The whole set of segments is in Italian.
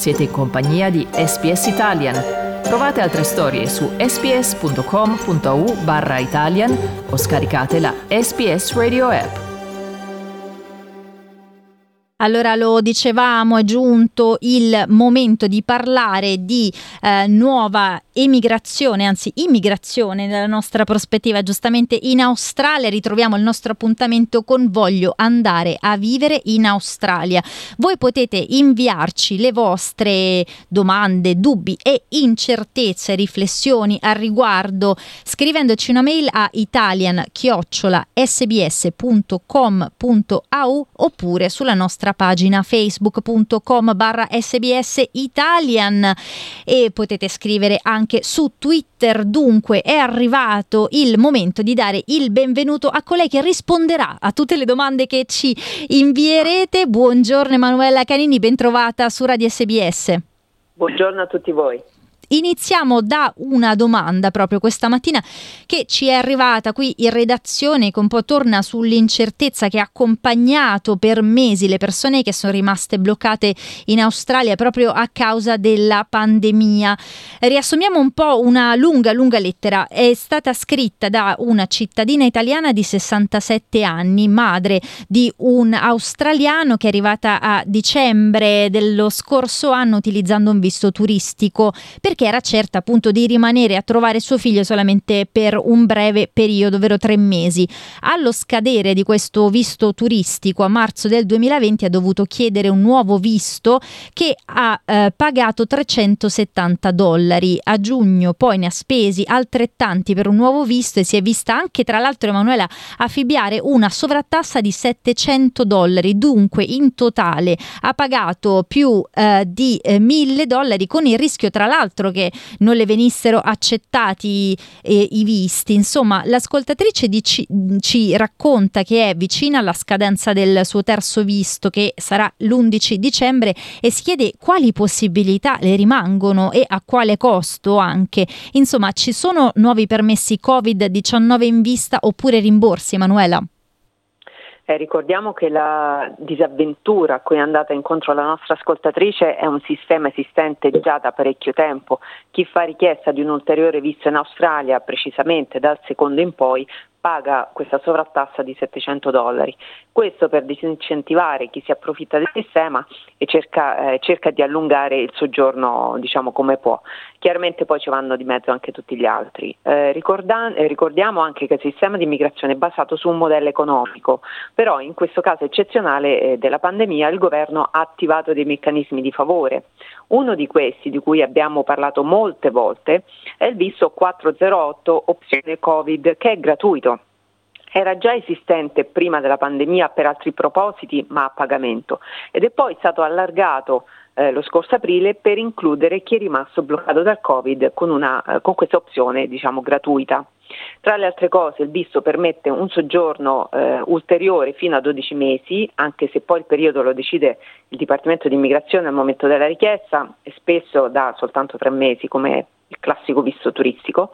Siete in compagnia di SBS Italian. Trovate altre storie su sbs.com.au/Italian o scaricate la SBS Radio app. Allora, lo dicevamo, è giunto il momento di parlare di nuova emigrazione, anzi immigrazione dalla nostra prospettiva. Giustamente in Australia ritroviamo il nostro appuntamento con Voglio andare a vivere in Australia. Voi potete inviarci le vostre domande, dubbi e incertezze, riflessioni al riguardo scrivendoci una mail a italian@sbs.com.au oppure sulla nostra pagina facebook.com/SBS Italian, e potete scrivere anche su Twitter. Dunque è arrivato il momento di dare il benvenuto a colei che risponderà a tutte le domande che ci invierete. Buongiorno Emanuela Canini, bentrovata su Radio SBS. Buongiorno a tutti voi. Iniziamo da una domanda proprio questa mattina che ci è arrivata qui in redazione, che un po' torna sull'incertezza che ha accompagnato per mesi le persone che sono rimaste bloccate in Australia proprio a causa della pandemia. Riassumiamo un po' una lunga lettera. È stata scritta da una cittadina italiana di 67 anni, madre di un australiano che è arrivata a dicembre dello scorso anno utilizzando un visto turistico, perché era certa appunto di rimanere a trovare suo figlio solamente per un breve periodo, ovvero 3 mesi. Allo scadere di questo visto turistico a marzo del 2020 ha dovuto chiedere un nuovo visto che ha pagato $370. A giugno poi ne ha spesi altrettanti per un nuovo visto e si è vista anche, tra l'altro, Emanuela, affibbiare una sovrattassa di $700. Dunque in totale ha pagato più di $1.000, con il rischio tra l'altro che non le venissero accettati i visti. Insomma, l'ascoltatrice ci racconta che è vicina alla scadenza del suo terzo visto, che sarà l'11 dicembre, e si chiede quali possibilità le rimangono e a quale costo anche. Insomma, ci sono nuovi permessi Covid-19 in vista oppure rimborsi, Emanuela? Ricordiamo che la disavventura a cui è andata incontro la nostra ascoltatrice è un sistema esistente già da parecchio tempo. Chi fa richiesta di un ulteriore visto in Australia, precisamente dal secondo in poi, paga questa sovrattassa di $700. Questo per disincentivare chi si approfitta del sistema e cerca di allungare il soggiorno, diciamo, come può. Chiaramente poi ci vanno di mezzo anche tutti gli altri. Ricordiamo anche che il sistema di immigrazione è basato su un modello economico, però in questo caso eccezionale della pandemia il governo ha attivato dei meccanismi di favore. Uno di questi, di cui abbiamo parlato molte volte, è il visto 408 opzione Covid, che è gratuito. Era già esistente prima della pandemia per altri propositi, ma a pagamento, ed è poi stato allargato lo scorso aprile per includere chi è rimasto bloccato dal Covid con questa opzione, diciamo, gratuita. Tra le altre cose, il visto permette un soggiorno ulteriore fino a 12 mesi, anche se poi il periodo lo decide il Dipartimento di Immigrazione al momento della richiesta, e spesso da soltanto 3 mesi, come il classico visto turistico,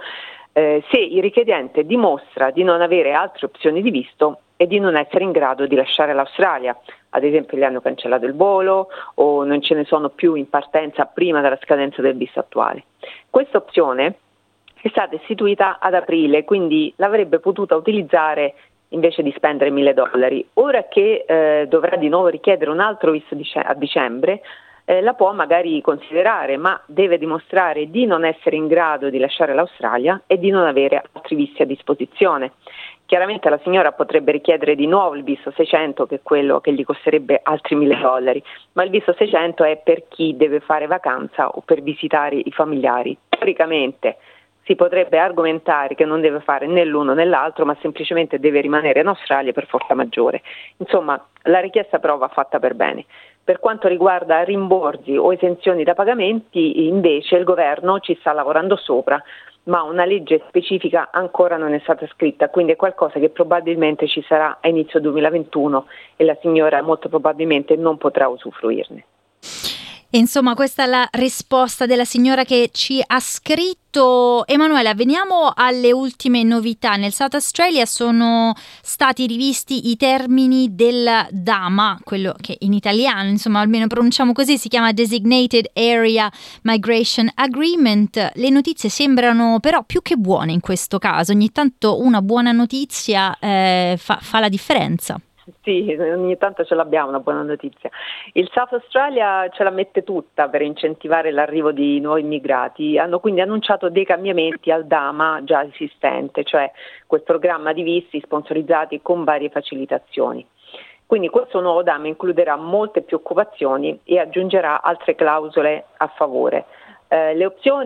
se il richiedente dimostra di non avere altre opzioni di visto e di non essere in grado di lasciare l'Australia. Ad esempio, gli hanno cancellato il volo o non ce ne sono più in partenza prima della scadenza del visto attuale. Questa opzione è stata istituita ad aprile, quindi l'avrebbe potuta utilizzare invece di spendere $1.000. Ora che dovrà di nuovo richiedere un altro visto a dicembre, la può magari considerare, ma deve dimostrare di non essere in grado di lasciare l'Australia e di non avere altri visti a disposizione. Chiaramente la signora potrebbe richiedere di nuovo il visto 600, che è quello che gli costerebbe altri $1.000, ma il visto 600 è per chi deve fare vacanza o per visitare i familiari. Teoricamente si potrebbe argomentare che non deve fare né l'uno né l'altro, ma semplicemente deve rimanere in Australia per forza maggiore. Insomma, la richiesta però va fatta per bene. Per quanto riguarda rimborsi o esenzioni da pagamenti, invece il governo ci sta lavorando sopra, ma una legge specifica ancora non è stata scritta, quindi è qualcosa che probabilmente ci sarà a inizio 2021 e la signora molto probabilmente non potrà usufruirne. E insomma, questa è la risposta della signora che ci ha scritto. Emanuela, veniamo alle ultime novità. Nel South Australia sono stati rivisti i termini del DAMA, quello che in italiano, insomma, almeno pronunciamo così, si chiama Designated Area Migration Agreement. Le notizie sembrano però più che buone in questo caso. Ogni tanto una buona notizia fa la differenza. Sì, ogni tanto ce l'abbiamo una buona notizia. Il South Australia ce la mette tutta per incentivare l'arrivo di nuovi immigrati. Hanno quindi annunciato dei cambiamenti al DAMA già esistente, cioè quel programma di visti sponsorizzati con varie facilitazioni. Quindi questo nuovo DAMA includerà molte più occupazioni e aggiungerà altre clausole a favore. Le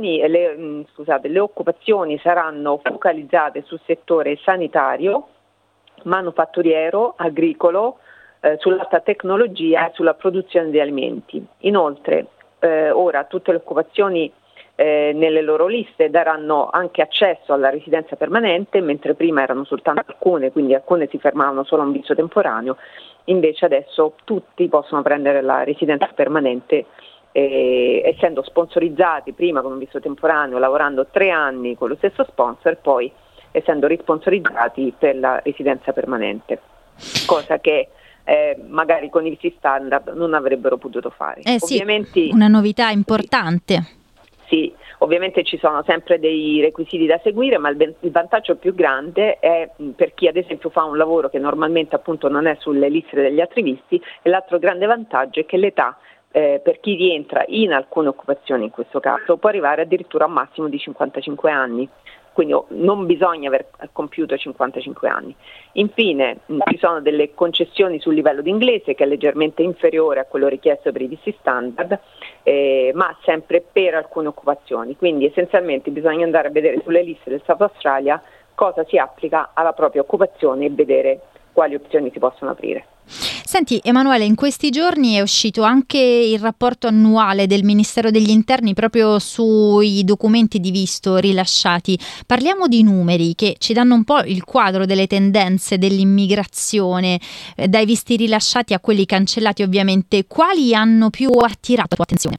occupazioni saranno focalizzate sul settore sanitario, manufatturiero, agricolo, sull'alta tecnologia e sulla produzione di alimenti. Inoltre, ora tutte le occupazioni nelle loro liste daranno anche accesso alla residenza permanente, mentre prima erano soltanto alcune, quindi alcune si fermavano solo a un visto temporaneo, invece adesso tutti possono prendere la residenza permanente, essendo sponsorizzati prima con un visto temporaneo, lavorando 3 anni con lo stesso sponsor, poi essendo risponsorizzati per la residenza permanente, cosa che magari con i visti standard non avrebbero potuto fare. Ovviamente, una novità importante. Sì, ovviamente ci sono sempre dei requisiti da seguire, ma il vantaggio più grande è per chi ad esempio fa un lavoro che normalmente appunto non è sulle liste degli altri visti, e l'altro grande vantaggio è che l'età per chi rientra in alcune occupazioni in questo caso può arrivare addirittura a un massimo di 55 anni. Quindi non bisogna aver compiuto 55 anni. Infine ci sono delle concessioni sul livello di inglese che è leggermente inferiore a quello richiesto per i visti standard, ma sempre per alcune occupazioni. Quindi essenzialmente bisogna andare a vedere sulle liste del South Australia cosa si applica alla propria occupazione e vedere quali opzioni si possono aprire. Senti Emanuele, in questi giorni è uscito anche il rapporto annuale del Ministero degli Interni proprio sui documenti di visto rilasciati. Parliamo di numeri che ci danno un po' il quadro delle tendenze dell'immigrazione, dai visti rilasciati a quelli cancellati ovviamente. Quali hanno più attirato la tua attenzione?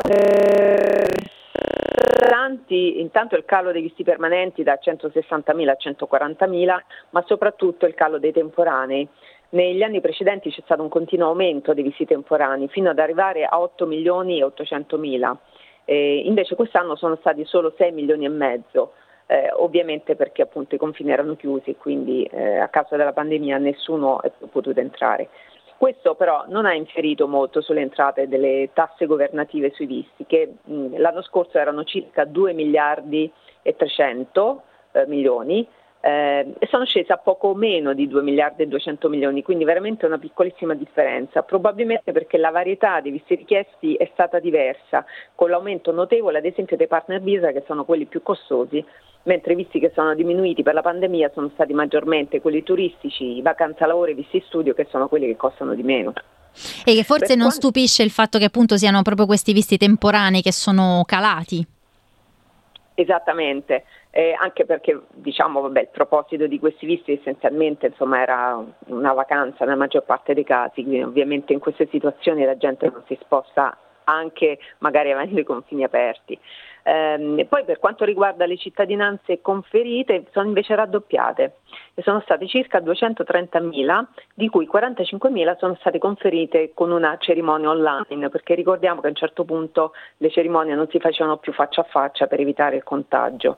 Intanto il calo dei visti permanenti da 160.000 a 140.000, ma soprattutto il calo dei temporanei. Negli anni precedenti c'è stato un continuo aumento dei visti temporanei fino ad arrivare a 8 milioni e 800.000, invece quest'anno sono stati solo 6 milioni e mezzo, ovviamente perché appunto i confini erano chiusi e quindi a causa della pandemia nessuno è potuto entrare. Questo però non ha infierito molto sulle entrate delle tasse governative sui visti, che l'anno scorso erano circa 2 miliardi e 300 milioni, e sono scese a poco meno di 2 miliardi e 200 milioni, quindi veramente una piccolissima differenza, probabilmente perché la varietà dei visti richiesti è stata diversa, con l'aumento notevole ad esempio dei partner visa che sono quelli più costosi, mentre i visti che sono diminuiti per la pandemia sono stati maggiormente quelli turistici, i vacanza lavoro e i visti studio, che sono quelli che costano di meno. E che forse non stupisce il fatto che appunto siano proprio questi visti temporanei che sono calati. Esattamente, anche perché diciamo il proposito di questi visti essenzialmente insomma era una vacanza nella maggior parte dei casi, quindi ovviamente in queste situazioni la gente non si sposta anche magari avendo i confini aperti. Poi per quanto riguarda le cittadinanze conferite sono invece raddoppiate e sono state circa 230.000, di cui 45.000 sono state conferite con una cerimonia online, perché ricordiamo che a un certo punto le cerimonie non si facevano più faccia a faccia per evitare il contagio.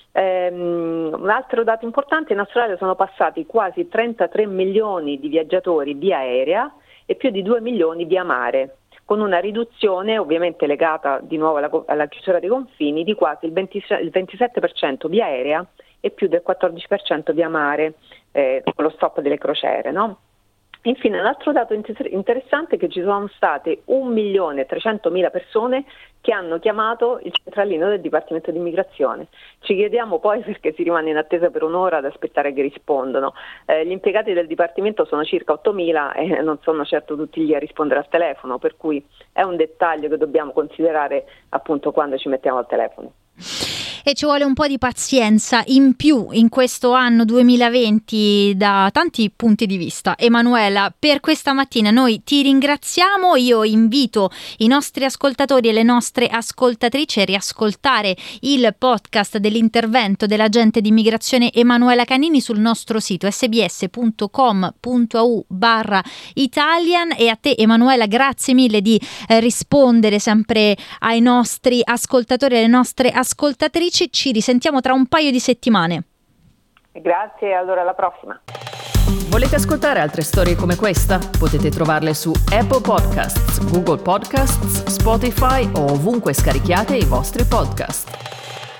Un altro dato importante: in Australia sono passati quasi 33 milioni di viaggiatori via aerea e più di 2 milioni via mare, con una riduzione ovviamente legata di nuovo alla chiusura dei confini di quasi il 27% via aerea e più del 14% via mare, con lo stop delle crociere, no? Infine, un altro dato interessante è che ci sono state 1.300.000 persone che hanno chiamato il centralino del Dipartimento di Immigrazione. Ci chiediamo poi perché si rimane in attesa per un'ora ad aspettare che rispondano. Gli impiegati del Dipartimento sono circa 8.000 e non sono certo tutti lì a rispondere al telefono, per cui è un dettaglio che dobbiamo considerare appunto quando ci mettiamo al telefono. E ci vuole un po' di pazienza in più in questo anno 2020 da tanti punti di vista. Emanuela, per questa mattina noi ti ringraziamo. Io invito i nostri ascoltatori e le nostre ascoltatrici a riascoltare il podcast dell'intervento dell'agente di immigrazione Emanuela Canini sul nostro sito sbs.com.au/Italian. E a te, Emanuela, grazie mille di rispondere sempre ai nostri ascoltatori e alle nostre ascoltatrici. Ci risentiamo tra un paio di settimane. Grazie, allora alla prossima. Volete ascoltare altre storie come questa? Potete trovarle su Apple Podcasts, Google Podcasts, Spotify o ovunque scarichiate i vostri podcast.